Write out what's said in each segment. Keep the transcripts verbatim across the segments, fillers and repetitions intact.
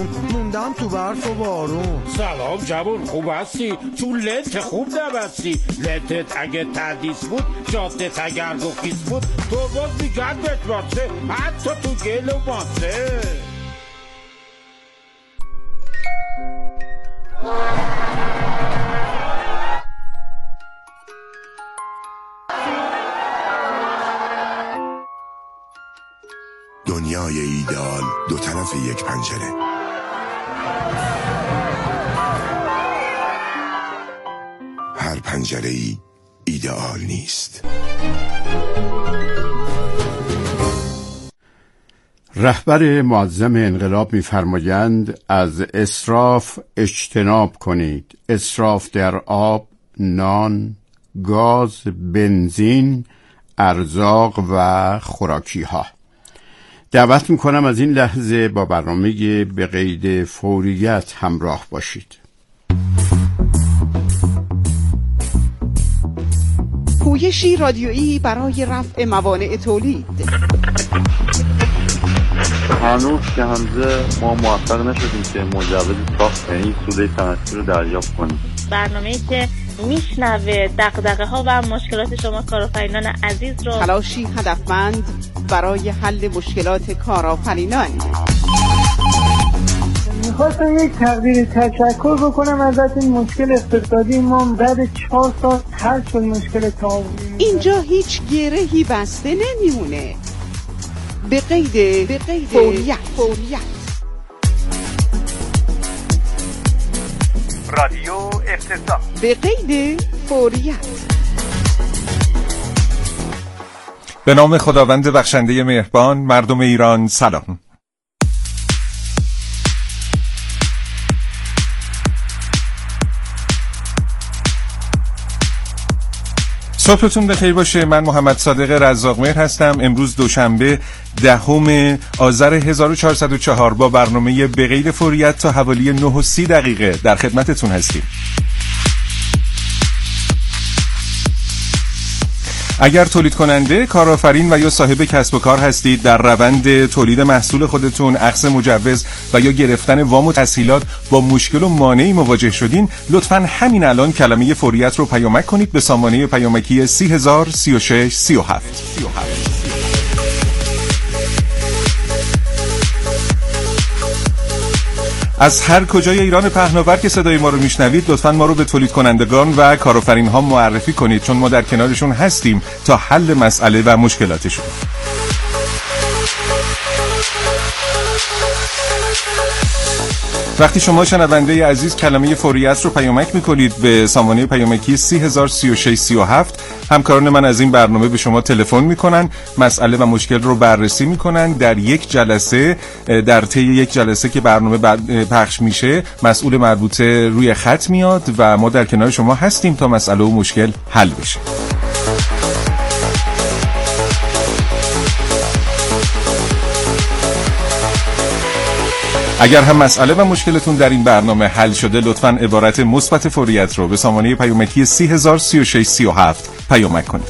موندم تو برف و بارون. سلام جوون، خوب هستی؟ چون لنت خوب نبستی. لنتت اگه تردیس بود، جادت اگر دوخیس بود، تو باز میگن بهت راسته، حتی تو گل و ماسه. دنیای ایدئال دو طرف یک پنجره. هر پنجره ای ایدئال نیست. رهبر معظم انقلاب می‌فرمایند از اسراف اجتناب کنید. اسراف در آب، نان، گاز، بنزین، ارزاق و خوراکی ها. دعوت میکنم از این لحظه با برنامه به قید فوریت همراه باشید. پویشی رادیویی برای رفع موانع تولید. هنوز که همزه ما موفق نشدیم که مجوز ساخت این سوله صنعتی رو دریافت کنیم. برنامه‌ای که میشنوه دغدغه ها و مشکلات شما کارآفرینان عزیز رو. تلاشی هدفمند برای حل مشکلات کارآفرینان. میخواستم یک تقدیر تشکر بکنم ازت. این مشکل اقتصادی ما بعد چهار سال حل شد. مشکل تعاونی اینجا هیچ گرهی بسته نمیمونه. به قید به قید فوریت. فوریت رادیو افتضاح. به قید فوریت. به نام خداوند بخشنده مهربان. مردم ایران سلام. صبحتون بخیر باشه. من محمد صادق رزاقمهر هستم. امروز دوشنبه دهم آذر هزار و چهارصد و چهار با برنامه به قید فوریت تا حوالی نه و سی دقیقه در خدمتتون هستیم. اگر تولید کننده، کارآفرین و یا صاحب کسب و کار هستید، در روند تولید محصول خودتون اخذ مجوز و یا گرفتن وام و تسهیلات با مشکل و مانعی مواجه شدین، لطفاً همین الان کلمه فوریت رو پیامک کنید به سامانه پیامکی سی هزار سی و شش سی و هفت. از هر کجای ایران پهناور که صدای ما رو میشنوید، لطفاً ما رو به تولید کنندگان و کارآفرین ها معرفی کنید، چون ما در کنارشون هستیم تا حل مسئله و مشکلاتشون. وقتی شما شنونده عزیز کلمه فوریت رو پیامک میکنید به سامانه پیامکی سی هزار سی و شش سی و هفت، همکاران من از این برنامه به شما تلفن میکنن، مسئله و مشکل رو بررسی میکنن. در یک جلسه، در طی یک جلسه که برنامه پخش میشه، مسئول مربوطه روی خط میاد و ما در کنار شما هستیم تا مسئله و مشکل حل بشه. اگر هم مسئله و مشکلتون در این برنامه حل شده، لطفاً عبارت مثبت فوریت رو به سامانه پیامکی سی هزار سی و شش سی و هفت پیامک کنید.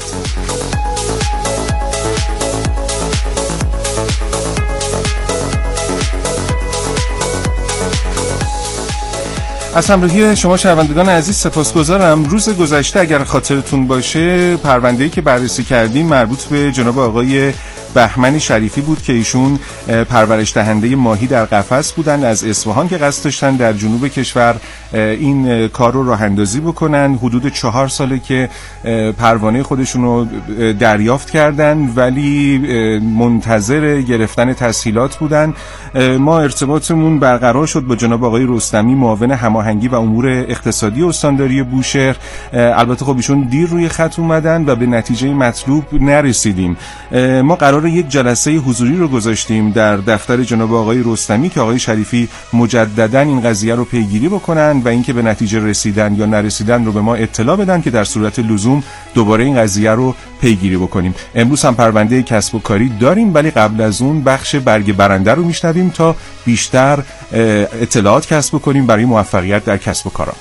از همراهی شما شنوندگان عزیز سپاسگزارم. روز گذشته اگر خاطرتون باشه، پرونده‌ای که بررسی کردیم مربوط به جناب آقای بهمن شریفی بود که ایشون پرورش دهنده ماهی در قفس بودن، از اصفهان که قصد داشتن در جنوب کشور این کار رو راه اندازی بکنن. حدود چهار ساله که پروانه خودشون رو دریافت کردن ولی منتظر گرفتن تسهیلات بودن. ما ارتباطمون برقرار شد با جناب آقای رستمی، معاون هماهنگی و امور اقتصادی استانداری بوشهر. البته خب ایشون دیر روی خط اومدن و به نتیجه مطلوب نرسیدیم. ما قرار یک جلسه حضوری رو گذاشتیم در دفتر جناب آقای رستمی که آقای شریفی مجددا این قضیه رو پیگیری بکنن و اینکه به نتیجه رسیدن یا نرسیدن رو به ما اطلاع بدن که در صورت لزوم دوباره این قضیه رو پیگیری بکنیم. امروز هم پرونده کسب و کاری داریم، ولی قبل از اون بخش برگ برنده رو میشنویم تا بیشتر اطلاعات کسب کنیم برای موفقیت در کسب و کارا.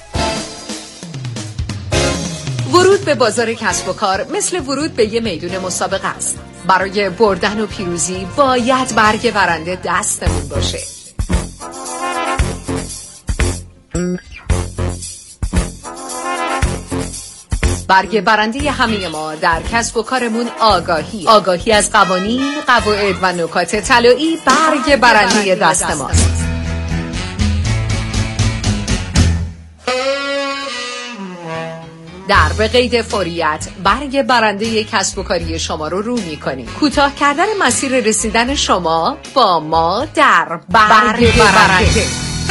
ورود به بازار کسب و کار مثل ورود به یه میدون مسابقه است. برای بردن و پیروزی باید برگ برنده دستمون باشه. برگ برنده همه ما در کسب و کارمون آگاهی آگاهی از قوانین، قواعد و نکات طلایی برگ برنده دست ماست. در به قید فوریت برگ برنده کسب و کاری شما رو رو می‌کنیم. کوتاه کردن مسیر رسیدن شما با ما در برگ برنده.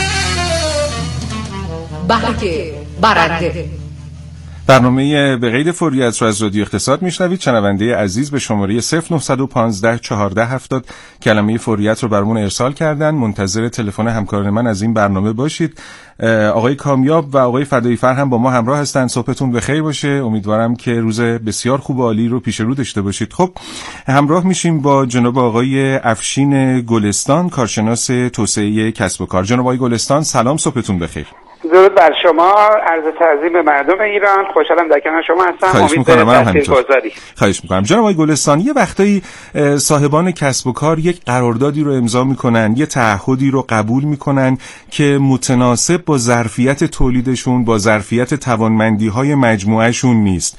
برگ برنده. برنامه به قید فوریت رو از رادیو اقتصاد میشنوید. شنونده عزیز به شماره صفر نه یک پنج یک چهار هفتاد کلمه فوریت رو برامون ارسال کردن. منتظر تلفن همکاران من از این برنامه باشید. آقای کامیاب و آقای فدایی فر هم با ما همراه هستن. صبحتون بخیر باشه. امیدوارم که روز بسیار خوب و عالی رو پیش رو داشته باشید. خب همراه میشیم با جناب آقای افشین گلستان، کارشناس توسعه کسب و کار. جناب آقای گلستان سلام، صبحتون بخیر. درود بر شما، عرض تعظیم به مردم ایران. خوشحالم در کنار شما هستم. خواهش میکنم. من همینطور. خواهش میکنم. جناب آقای گلستان، یه وقتایی صاحبان کسب و کار یک قراردادی رو امضا میکنن، یه تعهدی رو قبول میکنن که متناسب با ظرفیت تولیدشون، با ظرفیت توانمندی‌های مجموعهشون نیست.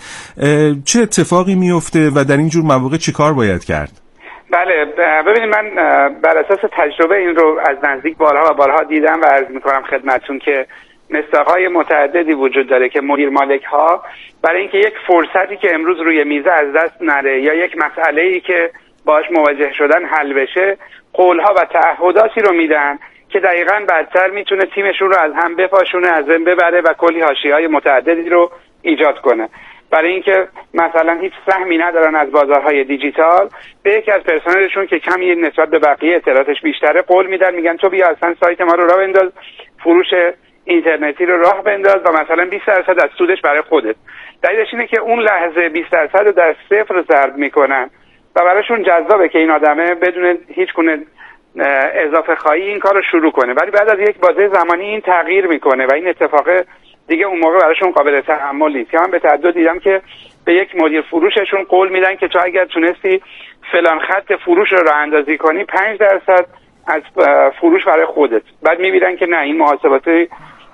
چه اتفاقی میفته و در این جور مواقع چیکار باید کرد؟ بله، ببینید من بر اساس تجربه این رو از نزدیک بارها و بارها دیدم و عرض میکنم خدمتتون که مصداق‌های متعددی وجود داره که مدیر مالک ها برای اینکه یک فرصتی که امروز روی میزه از دست نره یا یک مسئله‌ای که باهاش مواجه شدن حل بشه، قولها و تعهداتی رو میدن که دقیقاً بعدتر میتونه تیمشون رو از هم بپاشونه، از بین ببره و کلی حاشیه‌های متعددی رو ایجاد کنه. برای اینکه مثلا هیچ سهمی ندارن از بازارهای دیجیتال، به یکی از پرسنلشون که کمی نسبت به بقیه اطلاعاتش بیشتره قول میدن، میگن تو بیا اصلا سایت ما رو راه بنداز، فروش اینترنتی رو راه بنداز و مثلا بیست درصد از سودش برای خودت. دلیلش اینه که اون لحظه بیست درصد رو در صفر ضرب میکنن و براشون جذابه که این آدمه بدون هیچ گونه اضافه خواهی این کار رو شروع کنه، ولی بعد از یک بازه زمانی این تغییر میکنه و این اتفاق دیگه اون موقع براشون قابل تحمل نیست. که من به تعدد دیدم که به یک مدیر فروششون قول میدن که تو اگر تونستی فلان خط فروش رو راه اندازی کنی پنج درصد از فروش برای خودت. بعد میبینن که نه، این محاسباتی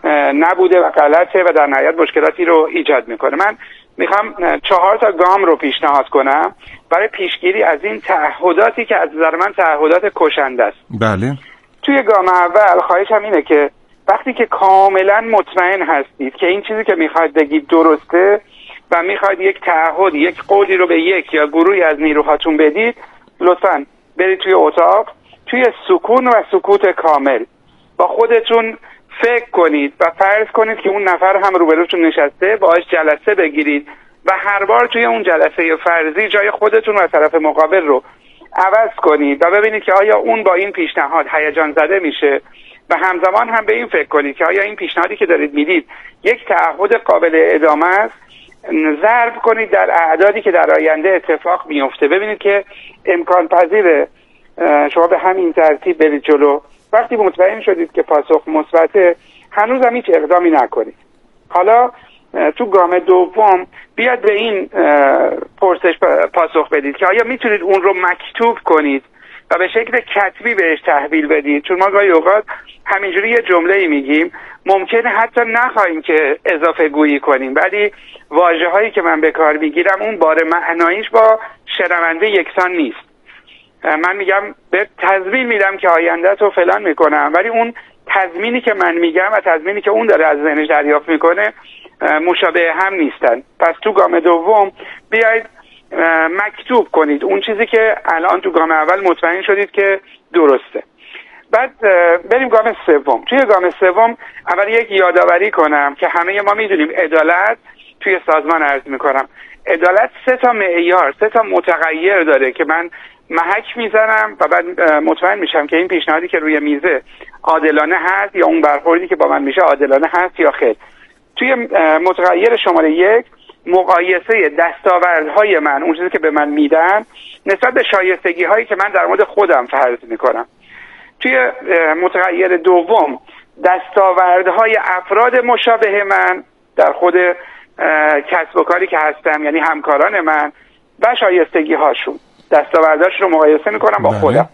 نبوده و غلطه و در نهایت مشکلاتی رو ایجاد میکنه. من میخوام چهار تا گام رو پیشنهاد کنم برای پیشگیری از این تعهداتی که از نظر من تعهدات کشنده است. بله. توی گام اول خواهشم اینه که وقتی که کاملا مطمئن هستید که این چیزی که میخواید بگید درسته و میخواید یک تعهد، یک قولی رو به یک یا گروهی از نیروهاتون بدید، لطفاً برید توی اتاق، توی سکون و سکوت کامل با خودتون فکر کنید و فرض کنید که اون نفر هم روبروتون نشسته، باهاش جلسه بگیرید و هر بار توی اون جلسه فرضی جای خودتون و طرف مقابل رو عوض کنید و ببینید که آیا اون با این پیشنهاد هیجان زده میشه و همزمان هم به این فکر کنید که آیا این پیشنهادی که دارید میدید یک تعهد قابل ادامه است. ضرب کنید در اعدادی که در آینده اتفاق میفته، ببینید که امکان پذیره شما به همین ترتیب برید جلو. وقتی مطمئن شدید که پاسخ مثبته، هنوز هم هیچ اقدامی نکنید. حالا تو گام دوم بیاد به این پرسش پاسخ بدید که آیا میتونید اون رو مکتوب کنید و به شکل کتبی بهش تحویل بدید. چون ما گاهی اوقات همینجوری یه جمله‌ای میگیم، ممکنه حتی نخواهیم که اضافه گویی کنیم، ولی واژه هایی که من به کار میگیرم اون بار معناییش با شنونده یکسان نیست. من میگم به تضمین میدم که آینده تو فلان میکنم، ولی اون تضمینی که من میگم و تضمینی که اون داره از ذهنش دریافت میکنه مشابه هم نیستن. پس تو گام دوم بیاید مکتوب کنید اون چیزی که الان تو گام اول مطمئن شدید که درسته. بعد بریم گام سوم. توی گام سوم اول یک یادآوری کنم که همه ما میدونیم عدالت توی سازمان عرض میکنم، عدالت سه تا معیار، سه تا متغیر داره که من محک میزنم و بعد مطمئن میشم که این پیشنهادی که روی میزه عادلانه هست یا اون برخوردی که با من میشه عادلانه هست یا خیر. توی متغیر شماره یک مقایسه دستاوردهای من، اون چیزی که به من میدن نسبت به شایستگی هایی که من در مورد خودم فرض میکنم. توی متغیر دوم دستاوردهای افراد مشابه من در خود کسب و کاری که هستم، یعنی همکاران من و شایستگی هاشون، دستاورداش رو مقایسه میکنم با خودم.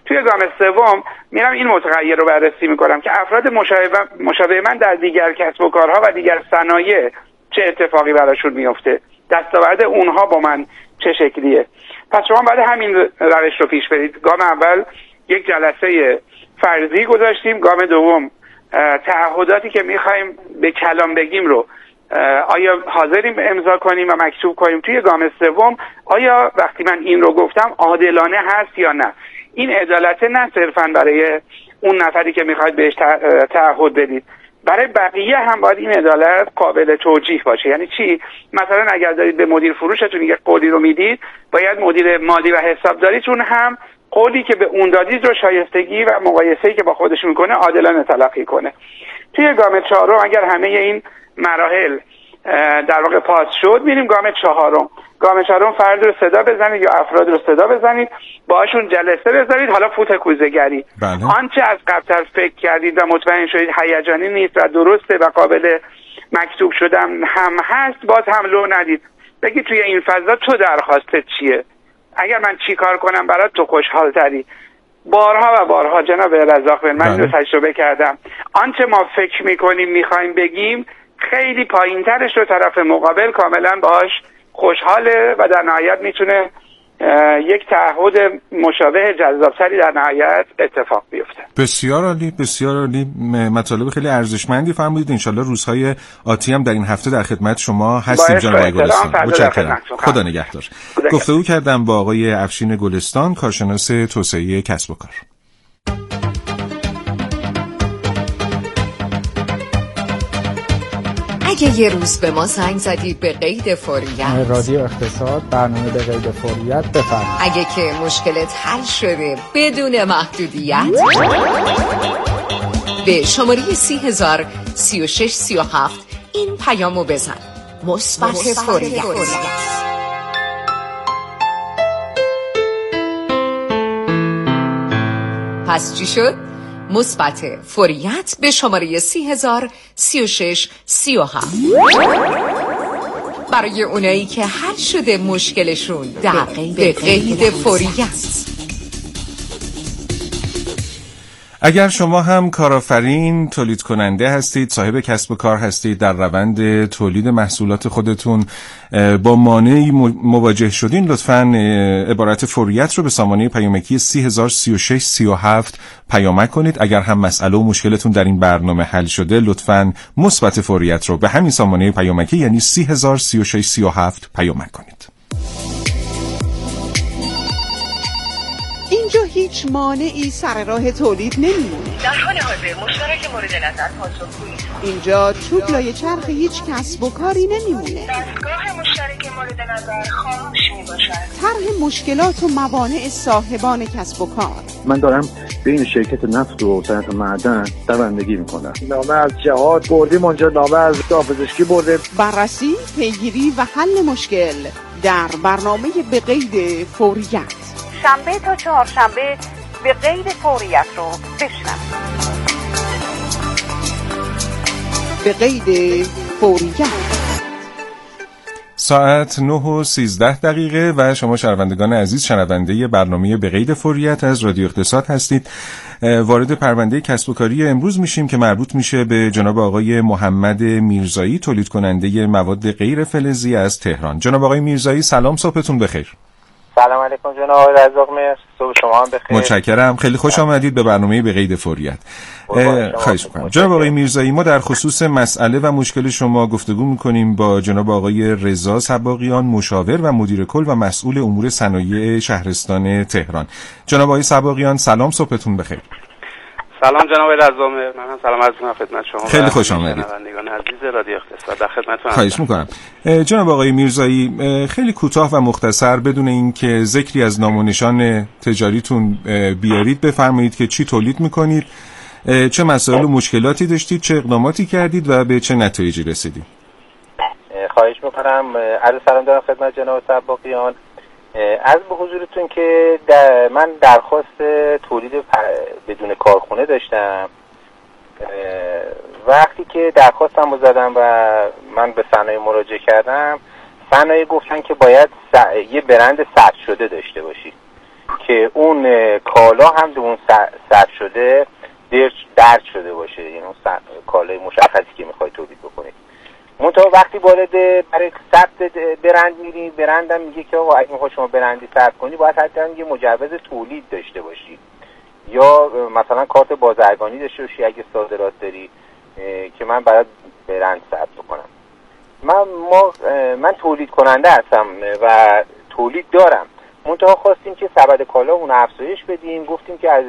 توی گام سوم میرم این متغیر رو بررسی میکنم که افراد مشابه مشابه من در دیگر کسب و کارها و دیگر صنایع چه اتفاقی براشون میفته، دستاورد اونها با من چه شکلیه. پس شما باید همین روش رو پیش برید. گام اول یک جلسه فرضی گذاشتیم، گام دوم تعهداتی که میخوایم به کلام بگیم رو آیا حاضریم امضا کنیم و مکتوب کنیم. توی گام سوم آیا وقتی من این رو گفتم عادلانه هست یا نه. این عدالت نه صرفا برای اون نفری که میخواید بهش تعهد بدید، برای بقیه هم باید این عدالت قابل توجیه باشه. یعنی چی؟ مثلا اگر دارید به مدیر فروشتون یک قولی رو میدید، باید مدیر مالی و حسابداریتون هم قولی که به اون دادید رو شایستگی و مقایسه‌ای که با خودش میکنه عادلانه تلقی کنه. توی گام چهارم اگر همه این مراحل در واقع پاس شد، میریم گام چهارم. گام چهارم فرد رو صدا بزنید یا افراد رو صدا بزنید، باهاشون جلسه بذارید. حالا فوت کوزه‌گری، آنچه از قبل فکر کردید و مطمئن شدید هیجانی نیست و درسته و قابل مکتوب شدن هم هست، باز هم لو ندید. بگید توی این فضا تو درخواستت چیه؟ اگر من چی کار کنم برات تو خوشحال تری. بارها و بارها جناب رزاق بن من رو تجربه کردم. آنچه ما فکر میکنیم میخوایم بگیم خیلی پایین ترش رو طرف مقابل کاملا باهاش خوشحاله و در نهایت میتونه یک تعهد مشابه جذابتری در نهایت اتفاق بیفته. بسیار عالی، بسیار عالی. مطالب خیلی ارزشمندی فرمودید. انشالله روزهای آتی هم در این هفته در خدمت شما هستیم جناب آقای گلستان. متشکرم. خدا نگهدار. گفتگو کردم با آقای افشین گلستان، کارشناس توسعه کسب و کار. اگه یه روز به ما زنگ زدید به قید فوریت، رادیو اقتصاد برنامه به قید فوریت بفرمایید. اگه که مشکلت حل شده بدون محدودیت، به شماره سی هزار سی و شش سی و هفت این پیامو بزن: مثبت فوریت. پس چی شد؟ مثبت فوریت به شماره سی هزار سی و شش سی و هفت برای اونایی که حل شده مشکلشون در به قید فوریت. اگر شما هم کارآفرین، تولید کننده هستید، صاحب کسب و کار هستید، در روند تولید محصولات خودتون با مانعی مواجه شدین، لطفاً عبارت فوریت رو به سامانه پیامکی سی هزار سی و شش سی و هفت پیامک کنید. اگر هم مسئله و مشکلتون در این برنامه حل شده، لطفاً مثبت فوریت رو به همین سامانه پیامکی یعنی سی هزار سی و شش سی و هفت پیامک کنید. اینجا هیچ مانعی سر راه تولید نمیمونه. در حال حاضر مشترک مورد نظر پاسخگویی. اینجا چوب لای چرخ هیچ کسب و کاری نمیمونه. دستگاه مشترک مورد نظر خاموش میباشد. طرح مشکلات و موانع صاحبان کسب و کار. من دارم بین شرکت نفت و صنعت معدن دوندگی میکنم. نامه از جهاد بردیم اونجا، نامه از دادپزشکی بردیم. بررسی، پیگیری و حل مشکل در برنامه به قید فوریت. شنبه تا چهارشنبه به قید فوریت رو بشنوید. به قید فوریت. ساعت نه و سیزده دقیقه و شما شنوندگان عزیز شنونده برنامه به قید فوریت از رادیو اقتصاد هستید. وارد پرونده کسب و کاری امروز میشیم که مربوط میشه به جناب آقای محمد میرزایی، تولید کننده مواد غیر فلزی از تهران. جناب آقای میرزایی سلام، صبحتون بخیر. سلام علیکم جناب آقای رزاق مرس، صبح شما هم بخیر. متشکرم، خیلی خوش آمدید به برنامه به قید فوریت. خواهش می‌کنم. جناب آقای میرزایی، ما در خصوص مسئله و مشکل شما گفتگو می‌کنیم با جناب آقای رضا صباغیان، مشاور و مدیر کل و مسئول امور صنایع شهرستان تهران. جناب آقای صباغیان سلام، صبحتون بخیر. سلام جناب رزامر، من هم سلام عرض می‌کنم خدمت شما. خیلی خوش آمدید. شنوندگان عزیز رادیو اقتصاد در خدمتتون. خواهش می‌کنم. جناب آقای میرزایی، خیلی کوتاه و مختصر بدون اینکه ذکری از نام و نشان تجاریتون بیارید بفرمایید که چی تولید می‌کنید، چه مسائل و مشکلاتی داشتید، چه اقداماتی کردید و به چه نتایجی رسیدید. خواهش می‌کنم. عرض سلام دارم خدمت جناب صباغیان. از به حضورتون که در من درخواست تولید بدون کارخونه داشتم. وقتی که درخواستم رو زدم و من به صنایع مراجعه کردم، صنایع گفتن که باید س... یه برند ثبت شده داشته باشی. که اون کالا هم اون ثبت شده درج شده باشه، یعنی اون کالای مشخصی که میخوای تولید بکنید. منتها وقتی وارد برای ثبت برند میریم، برندم میگه که آقا اگه میخوای شما برندی ثبت کنی باید حتما یه مجوز تولید داشته باشی یا مثلا کارت بازرگانی داشته باشی اگه صادرات داری که من باید برند ثبت بکنم. من ما من تولید کننده هستم و تولید دارم، منتها خواستیم که سبد کالامون افزایش بدیم، گفتیم که از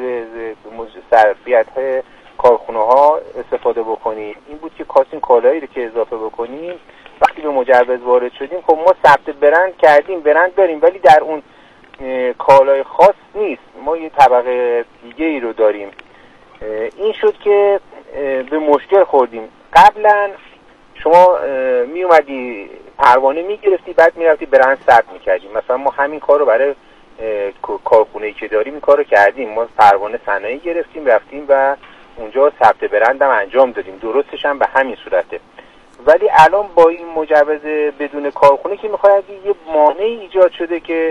ظرفیت کارخونه ها استفاده بکنیم. این بود که خواستیم کالایی رو که اضافه بکنیم. وقتی به مجوز وارد شدیم خب ما ثبت برند کردیم، برند داریم، ولی در اون کالای خاص نیست، ما یه طبقه دیگه ای رو داریم. این شد که به مشکل خوردیم. قبلا شما می اومدی پروانه می گرفتی، بعد می رفتی برند ثبت می کردیم. مثلا ما همین کار رو برای کارخونه‌ای که داریم این کار رو کردیم، ما پروانه صنایع گرفتیم رفتیم و اونجا ثبت برند هم انجام دادیم، درستش هم به همین صورته. ولی الان با این مجوز بدون کارخونه که میخواد یه مانعی ایجاد شده که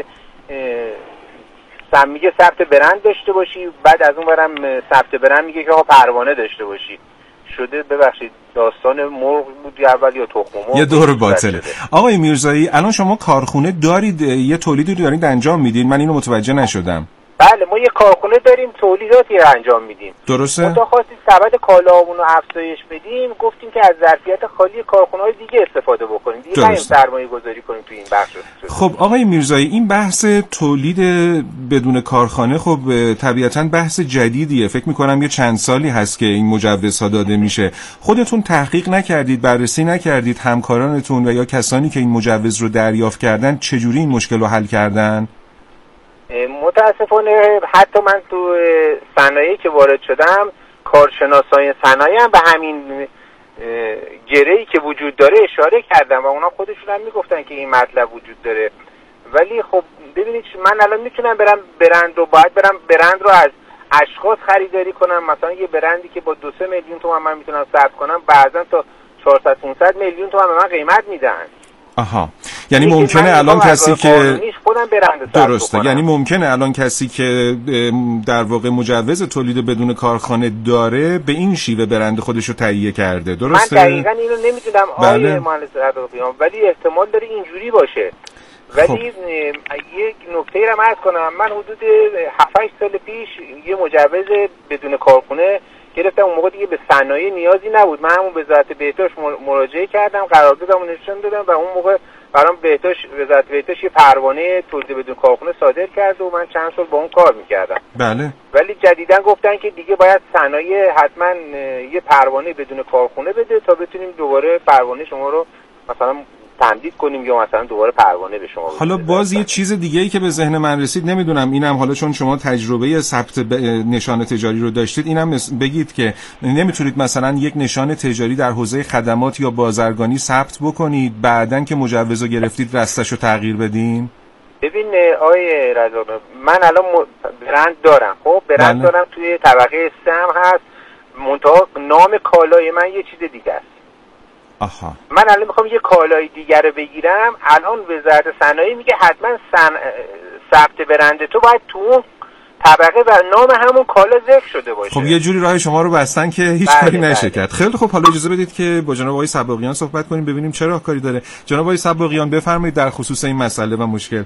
سم میگه ثبت برند داشته باشی، بعد از اون برم ثبت برند میگه که آقا پروانه داشته باشی. شده ببخشید داستان مرغ بود اول یا تخم مرغ، یه دور باطله. آقای میرزایی الان شما کارخونه دارید، یه تولیدی دارید انجام میدین؟ من اینو متوجه نشدم. بله ما یه کارخونه داریم، تولیداتی انجام میدیم. درسته؟ ما خواستیم سبد کالاامون رو افزایش بدیم، گفتیم که از ظرفیت خالی کارخونه‌های دیگه استفاده بکنیم، دیگه نیم سرمایه گذاری کنیم تو این بخش. خب آقای میرزایی این بحث تولید بدون کارخانه خب طبیعتاً بحث جدیدیه، فکر میکنم یه چند سالی هست که این مجوزها داده میشه. خودتون تحقیق نکردید، بررسی نکردید همکارانتون و یا کسانی که این مجوز رو دریافت کردن چجوری این مشکل رو حل کردن؟ متاسفانه حتی من تو صنایعی که وارد شدم کارشناسای صنایع هم به همین گره‌ای که وجود داره اشاره کردم و اونا خودشون هم میگفتن که این مطلب وجود داره. ولی خب ببینید من الان میتونم برم برند رو باید برم برند رو از اشخاص خریداری کنم، مثلا یه برندی که با دو سه میلیون تومان من میتونم ثبت کنم، بعضا تا چهارصد پانصد میلیون تومان به من قیمت میدن. آها، یعنی ممکنه الان کسی که درسته، یعنی ممکنه الان کسی که در واقع مجوز تولید بدون کارخانه داره به این شیوه برند خودش رو تهیه کرده، درسته؟ من دقیقاً اینو نمیدونم آیه مهندس عبدالقیوم، ولی احتمال داره اینجوری باشه. ولی خب. یک نکته را عرض کنم، من حدود هفت هشت سال پیش یه مجوز بدون کارخونه گرفتم، اون موقع دیگه به صنایع نیازی نبود، من همون وزارت بهداشت مراجعه کردم، قراردادمو نشون دادم و اون موقع برام بهداشت وزارت بهداشت یه پروانه تولید بدون کارخونه صادر کرد و من چند سال با اون کار میکردم. بله. ولی جدیداً گفتن که دیگه باید صنایع حتما یه پروانه بدون کارخونه بده تا بتونیم دوباره پروانه شما رو مثلا تمدید کنیم یا مثلا دوباره پروانه به شما. حالا باز یه چیز دیگه ای که به ذهن من رسید، نمیدونم اینم حالا چون شما تجربه ثبت نشان تجاری رو داشتید اینم بگید که نمیتونید مثلا یک نشان تجاری در حوزه خدمات یا بازرگانی ثبت بکنید بعدن که مجوز رو گرفتید رستش رو تغییر بدین؟ ببین آقای رضا من الان برند دارم، خب برند بله. دارم توی طبقه سه هم هست، منتها نام کالای من یه چیز دیگه است. آها. من الان میخوام یه کالای دیگر رو بگیرم، الان وزارت صنایع میگه حتما سن... ثبت برند تو باید تو اون طبقه و نام همون کالا ذکر شده باشه. خب یه جوری راه شما رو بستن که هیچ بله کاری نشه کرد. خیلی خب حالا اجازه بدید که با جناب آقای سباقیان صحبت کنیم ببینیم چه راهکاری داره. جناب آقای سباقیان بفرمایید در خصوص این مسئله و مشکل.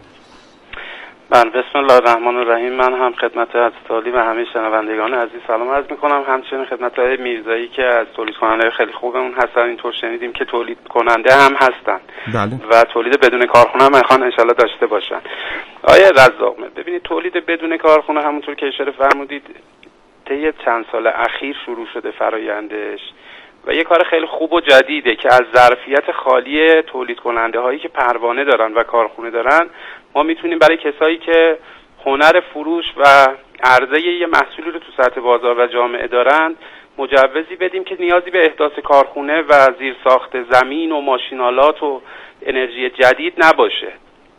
بله بسم الله الرحمن الرحیم. من هم خدمت از تالی و همه شنوندگان عزیز سلام عرض میکنم، همچنین خدمت های میرزایی که از تولید کننده خیلی خوبمون هستن، اینطور شنیدیم که تولید کننده هم هستن بله. و تولید بدون کارخونه هم میخوان انشالله داشته باشن. آیه رزاق ببینید تولید بدون کارخونه همونطور که اشاره فرمودید طی چند سال اخیر شروع شده فرایندش و یه کار خیلی خوب و جدیده که از ظرفیت خالی تولید کننده هایی که پروانه دارن و کارخونه دارن ما میتونیم برای کسایی که هنر فروش و عرضه یه محصولی رو تو سطح بازار و جامعه دارن مجوزی بدیم که نیازی به احداث کارخونه و زیرساخت زمین و ماشینالات و انرژی جدید نباشه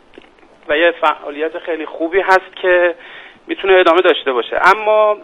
و یه فعالیت خیلی خوبی هست که میتونه ادامه داشته باشه. اما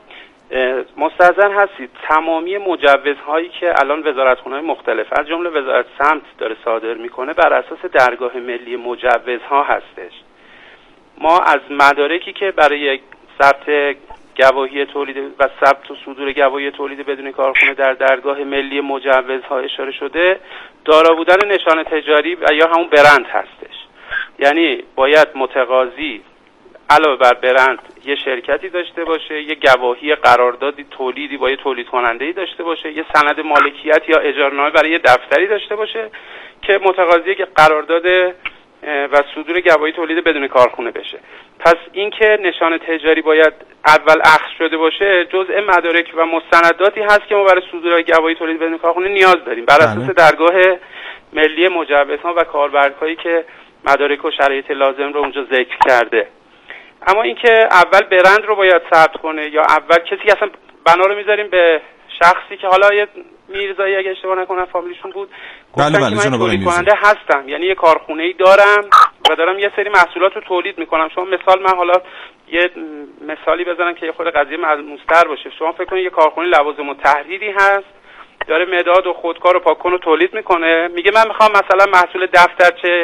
مستحضر هستید تمامی مجوزهایی که الان وزارتخونه‌های مختلف از جمله وزارت سمت داره صادر میکنه بر اساس درگاه ملی مجوزها هستش. ما از مدارکی که برای ثبت گواهی تولید و ثبت و صدور گواهی تولید بدون کارخونه در درگاه ملی مجوزها اشاره شده، دارا بودن نشان تجاری و یا همون برند هستش. یعنی باید متقاضی علاوه بر برند یه شرکتی داشته باشه، یه گواهی قراردادی تولیدی با یه تولید کننده‌ای داشته باشه، یه سند مالکیت یا اجارهنامه برای یه دفتری داشته باشه که متقاضی که قرارداد و صدور گواهی تولید بدون کارخونه بشه. پس اینکه نشان تجاری باید اول اخذ شده باشه جزء مدارک و مستنداتی هست که ما برای صدور گواهی تولید بدون کارخونه نیاز داریم بر اساس درگاه ملی مجوزها و کاربرهایی که مدارک و شرایط لازم رو اونجا ذکر کرده. اما اینکه اول برند رو باید ثبت کنه یا اول کسی که اصلا بنا رو میذاریم به شخصی که حالا یه میرزایی اگه اشتباه نکنم فامیلیشون بود، بله بله من تولید کننده هستم، یعنی یه کارخونه‌ای دارم و دارم یه سری محصولات رو تولید میکنم. شما مثال من حالا یه مثالی بزنم که یه خود قضیه ملموس‌تر باشه. شما فکر کنید یه کارخونه لوازم التحریری هست، داره مداد و خودکار و پاکن رو تولید میکنه، میگه من میخوام مثلا محصول دفترچه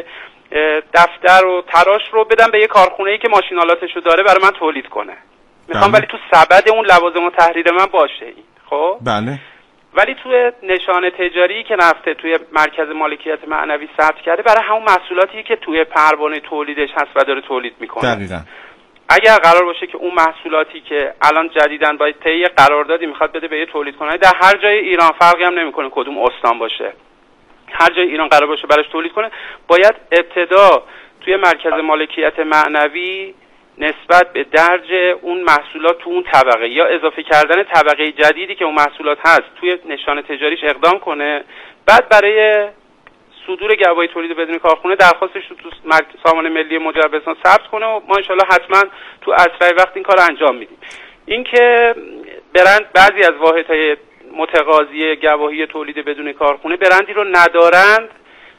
دفتر و تراش رو بدم به یه کارخونه‌ای که ماشینالاتشو داره برای من تولید کنه. میخوام ولی تو سبد اون لوازم التحریر من باشه این. خب بله. ولی توی نشان تجاری که رفته توی مرکز مالکیت معنوی ثبت کرده برای همون محصولاتی که توی پروانه تولیدش هست و داره تولید میکنه. دقیقاً. اگر قرار باشه که اون محصولاتی که الان جدیدن با طی قراردادی میخواد بده به یه تولید کننده در هر جای ایران، فرقی هم نمیکنه کدوم استان باشه، هر جای ایران قرار باشه براش تولید کنه، باید ابتدا توی مرکز مالکیت معنوی نسبت به درج اون محصولات تو اون طبقه یا اضافه کردن طبقه جدیدی که اون محصولات هست توی نشان تجاریش اقدام کنه، بعد برای صدور گواهی تولید بدون کارخونه درخواستش رو تو سازمان ملی مجوزها ثبت کنه و ما انشالله حتما تو اسرع وقت این کار انجام میدیم. اینکه برند بعضی از واحدهای متقاضی گواهی تولید بدون کارخونه برندی رو ندارند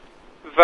و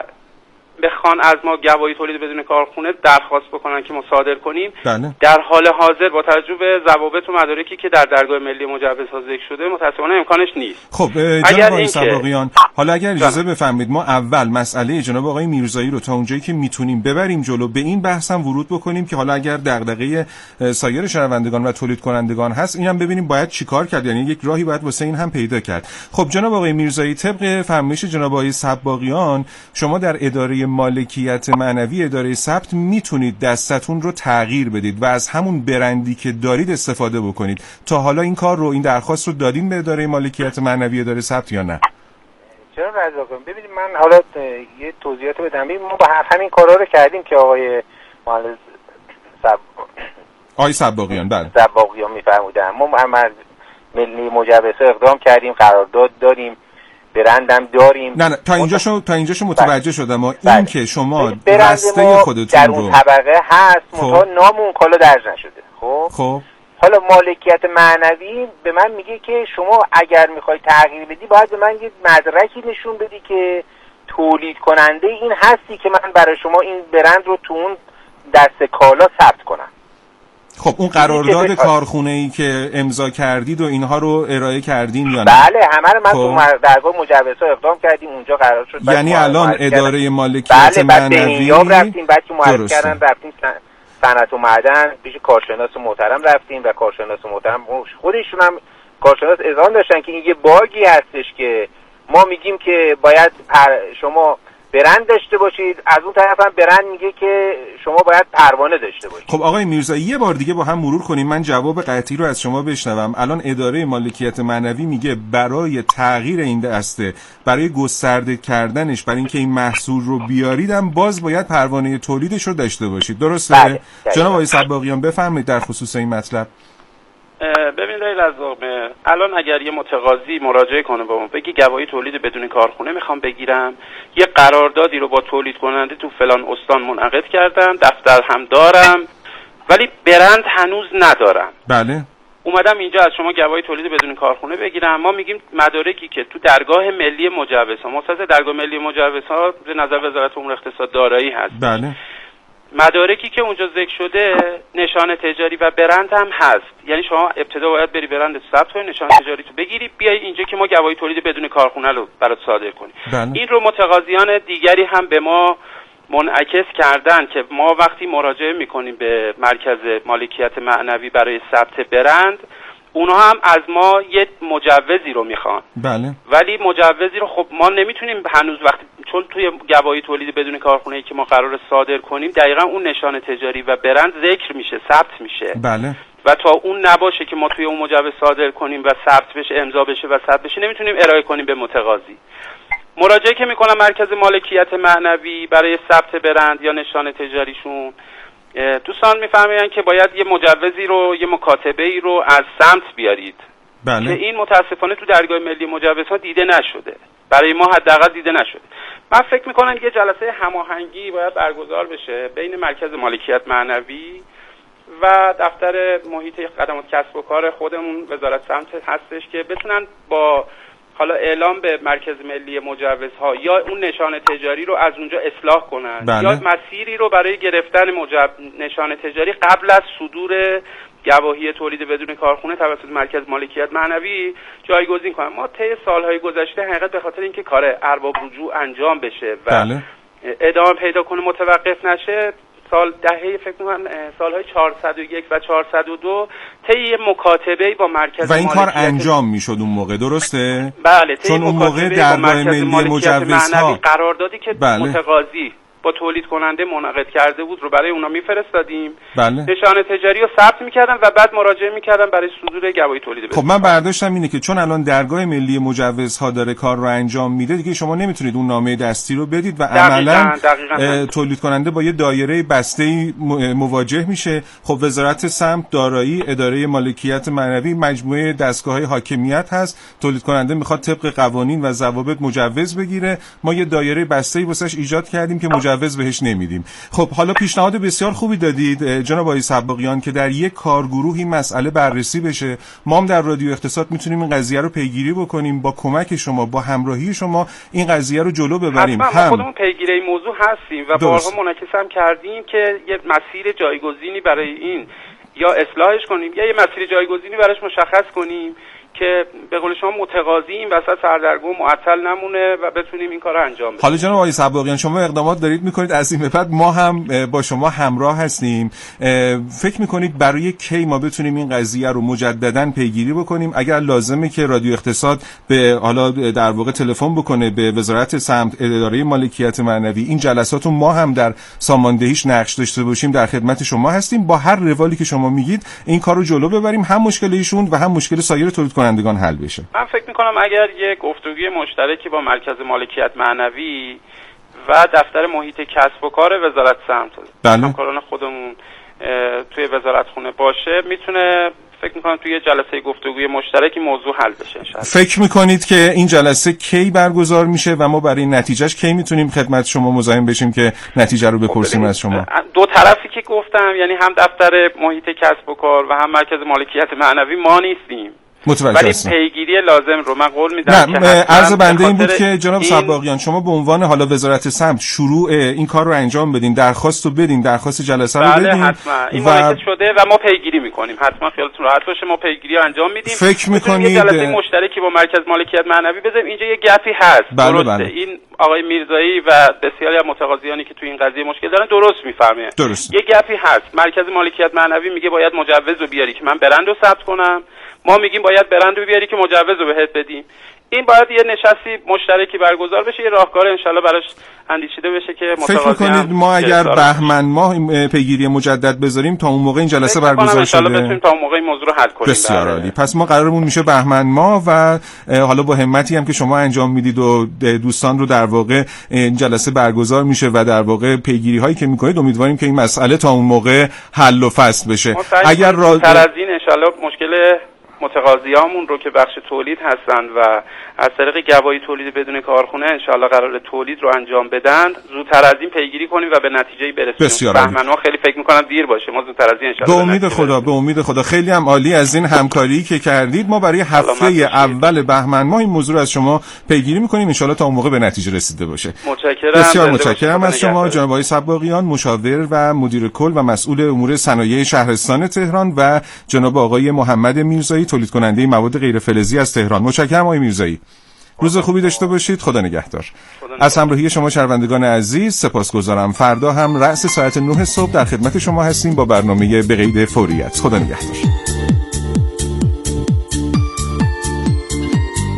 بخوان از ما گواهی تولید بدون کارخونه درخواست بکنن که ما صادر کنیم، بله. در حال حاضر با توجه به ضوابط و مدارکی که در درگاه ملی مجوزها ذکر شده متأسفانه امکانش نیست. خب جناب آقای سباقیان، حالا اگر اجازه بفرمایید ما اول مسئله جناب آقای میرزایی رو تا اونجایی که میتونیم ببریم جلو، به این بحث هم ورود بکنیم که حالا اگر دغدغه سایر شهروندگان و تولید کنندگان هست اینم ببینیم باید چیکار کرد، یعنی یک راهی باید واسه این هم پیدا کرد. خب جناب آقای میرزایی، طبق فرمایش جناب آقای سباقیان شما در اداره مالکیت معنوی اداره ثبت میتونید دستتون رو تغییر بدید و از همون برندی که دارید استفاده بکنید. تا حالا این کار رو، این درخواست رو دادین به اداره مالکیت معنوی اداره ثبت یا نه؟ چرا رضا کنم؟ ببینید من حالا یه توضیحات بدم. ما با همین کارا رو کردیم که آقای مهندس سب آقای سباقیان بله سباقیان میفرمودن. ما هم از ملی مجوزها اقدام کردیم، قرارداد داریم، برندم داریم. نه نه تا اینجاشو تا اینجاشو متوجه شدم. ما بله. این که شما بسته خودتون در رو اون طبقه هست، خب. منتها نام اون کالا درج نشده. خب خب حالا مالکیت معنوی به من میگه که شما اگر میخوای تغییر بدی باید به من یه مدرکی نشون بدی که تولید کننده این هستی که من برای شما این برند رو تو اون دسته کالا ثبت کنم. خب اون قرارداد کارخونه‌ای که امضا کردید و اینها رو ارائه کردین یا نه؟ بله همه رو من تو درگاه مجوزها اقدام کردیم، اونجا قرار شد. یعنی الان اداره مالکیت بله معنوی رفتیم، بعد که معرفی کردن رفتیم صنعت و معدن پیش کارشناس محترم رفتیم و کارشناس محترم خودشون هم کارشناس اذعان داشتن که این یه باگی هستش که ما میگیم که باید شما برند داشته باشید، از اون طرف هم برند میگه که شما باید پروانه داشته باشید. خب آقای میرزایی یه بار دیگه با هم مرور کنیم، من جواب قطعی رو از شما بشنوم. الان اداره مالکیت معنوی میگه برای تغییر این دسته، برای گسترده کردنش، برای اینکه این محصول رو بیاریدم باز باید پروانه تولیدش رو داشته باشید. درسته؟ بله. جناب آقای سباقیان بفرمایید در خصوص این مطلب. ببینید آقای رزاقه، الان اگر یه متقاضی مراجعه کنه با ما بگی گواهی تولید بدون کارخونه میخوام بگیرم، یه قراردادی رو با تولید کننده تو فلان استان منعقد کردم، دفتر هم دارم ولی برند هنوز ندارم، بله اومدم اینجا از شما گواهی تولید بدون کارخونه بگیرم، ما میگیم مدارکی که تو درگاه ملی مجوزها، مؤسسه درگاه ملی مجوزها به نظر وزارت امور اقتصاد دارایی هست، بله مدارکی که اونجا ذکر شده نشان تجاری و برند هم هست. یعنی شما ابتدا باید بری برند ثبت کنی، نشان تجاری تو بگیری، بیای اینجا که ما گواهی تولید بدون کارخونه رو برات صادر کنیم. بله. این رو متقاضیان دیگری هم به ما منعکس کردن که ما وقتی مراجعه میکنیم به مرکز مالکیت معنوی برای ثبت برند، اونها هم از ما یه مجوزی رو میخوان. بله. ولی مجوزی رو خب ما نمیتونیم هنوز وقتی، چون توی گواهی تولید بدون کارخونه‌ای که ما قرار صادر کنیم دقیقاً اون نشان تجاری و برند ذکر میشه، ثبت میشه. بله. و تا اون نباشه که ما توی اون مجوز صادر کنیم و ثبت بشه، امضا بشه و ثبت بشه، نمیتونیم ارائه کنیم به متقاضی. مراجعه که میکنن مرکز مالکیت معنوی برای ثبت برند یا نشان تجاریشون، دوستان میفرمایند که باید یه مجوزی رو، یه مکاتبه ای رو از سمت بیارید. بله. که این متاسفانه تو درگاه ملی مجوزها دیده نشده، برای ما حداقل دیده نشده. من فکر میکنم یه جلسه هماهنگی باید برگزار بشه بین مرکز مالکیت معنوی و دفتر محیط خدمات کسب و کار خودمون وزارت سمت هستش که بتونن با حالا اعلام به مرکز ملی مجوزها یا اون نشان تجاری رو از اونجا اصلاح کنن. بله. یا مسیری رو برای گرفتن مجب... نشان تجاری قبل از صدور گواهی تولید بدون کارخونه توسط مرکز مالکیت معنوی جایگزین کنن. ما طی سالهای گذشته حقیقت به خاطر اینکه کار ارباب رجوع انجام بشه و بله. ادامه پیدا کنه، متوقف نشه، سال دهه فکر کنم سالهای چهارصد و یک و چهارصد و دو طی مکاتبه با مرکز و این کار انجام میشد اون موقع، درسته؟ بله، چون اون موقع درگاه ملی مجوزها قراردادی که بله. متقاضی با تولید کننده منعقد کرده بود رو برای اونا میفرستادیم. بله. نشان تجاری رو ثبت میکردن و بعد مراجعه میکردن برای صدور گواهی تولید بدون. خب من برداشتم اینه که چون الان درگاه ملی مجوزها داره کار رو انجام میده، دیگه شما نمیتونید اون نامه دستی رو بدید و عملاً تولید کننده با یه دایره بسته‌ای مواجه میشه. خب وزارت سمت، دارایی، اداره مالکیت معنوی، مجموعه دستگاه‌های حاکمیت هست، تولید کننده میخواد طبق قوانین و ضوابط مجوز بگیره، ما یه دایره بسته‌ای واسش ایجاد کردیم که مجوز بهش نمیدیم. خب حالا پیشنهاد بسیار خوبی دادید جناب آقای سباقیان که در یک کارگروهی مسئله بررسی بشه. ما هم در رادیو اقتصاد میتونیم این قضیه رو پیگیری بکنیم، با کمک شما، با همراهی شما این قضیه رو جلو ببریم. حتما هم ما خودمون پیگیری این موضوع هستیم و بارها منعکس هم کردیم که یه مسیر جایگزینی برای این یا اصلاحش کنیم یا یه مسیر جایگزینی براش مشخص کنیم که به قول شما متقاضی این وسط سردرگم معطل نمونه و بتونیم این کار رو انجام بدیم. حالا جناب آقای سباقیان شما اقدامات دارید میکنید، از این به بعد ما هم با شما همراه هستیم. فکر میکنید برای کی ما بتونیم این قضیه رو مجددا پیگیری بکنیم؟ اگر لازمه که رادیو اقتصاد به حالا در واقع تلفن بکنه به وزارت سمت، اداره مالکیت معنوی، این جلسات رو ما هم در ساماندهیش نقش داشته باشیم، در خدمت شما هستیم. با هر روالی که شما میگید این کار رو جلو ببریم، هم مشکل ایشون و هم مشکل سایر تولید کنندگان حل بشه. من فکر میکنم اگر یک گفتگوی مشترکی با مرکز مالکیت معنوی و دفتر محیط کسب و کار وزارت سمت، بله. همکاران خودمون توی وزارت خونه باشه، میتونه فکر میکنم توی جلسه گفتگوی مشترکی موضوع حل بشه انشاءالله. فکر میکنید که این جلسه کی برگزار میشه و ما برای نتیجهش کی میتونیم خدمت شما مزاحم بشیم که نتیجه رو بپرسیم از شما؟ دو طرفی که گفتم، یعنی هم دفتر محیط کسب و کار و هم مرکز مالکیت معنوی ما نیستیم، متوجه هستم. ولی پیگیری لازم رو من قول میدم که عرض بنده این بود که جناب سباقیان شما به عنوان حالا وزارت سمت شروع این کار رو انجام بدین، درخواست رو بدین، درخواست جلسه رو بدین. بله حتما این و... شده و ما پیگیری میکنیم. حتما خیالتون راحت باشه، ما پیگیری رو انجام میدیم. فکر میکنید یه جلسه مشترکی با مرکز مالکیت معنوی بزنیم؟ اینجا یه گپی هست. بله درسته. بله. این آقای میرزایی و بسیاری از متقاضیانی که تو این قضیه مشکل دارن درست میفهمه. درست. یه گپی هست. مرکز مالکیت معنوی میگه باید مجوز رو بیاری که من برند رو ثبت کنم، ما میگیم باید برند رو بیاری که مجوز رو بهت بدیم. این باید یه نشستی مشترکی برگزار بشه، یه راهکار انشالله براش اندیشیده بشه که متقاضی. فکر می‌کنید ما اگر بهمن ماه پیگیری مجدد بذاریم تا اون موقع این جلسه برگزار شده؟ انشالله بتونیم تا اون موقع این موضوع رو حل کنیم. بسیار عالی. پس ما قرارمون میشه بهمن ماه و حالا با همتی هم که شما انجام میدید و دوستان رو در واقع این جلسه برگزار میشه و در واقع پیگیری هایی که میکنید امیدواریم که این مسئله تا اون موقع حل و فصل بشه. اگر را... تر از این انشالله مشکل متقاضیامون رو که بخش تولید هستند و از طریق گواهی تولید بدون کارخونه انشالله قرار تولید رو انجام بدن، زودتر از این پیگیری کنیم و به نتیجه برسیم. بهمن خیلی فکر می‌کنم دیر باشه، ما زودتر از این انشالله به امید خدا به امید خدا. خیلی هم عالی از این همکاری که کردید. ما برای هفته اول بهمن ماه این موضوع رو از شما پیگیری می‌کنیم، انشالله تا اون موقع به نتیجه رسیده باشه. متشکرم. بسیار متشکرم از شما جناب آقای سباقیان، مشاور و مدیر کل و مسئول امور صنایع شهرستان تهران و جناب آقای محمد میرزایی، تولید کننده مواد غیر فلزی از تهران. متشکرم آقای میرزایی. روز خوبی داشته باشید. خدا نگهدار. از همراهی شما شنوندگان عزیز سپاسگزارم. فردا هم رأس ساعت نه صبح در خدمت شما هستیم با برنامه به قید فوریت. خدا نگهدار.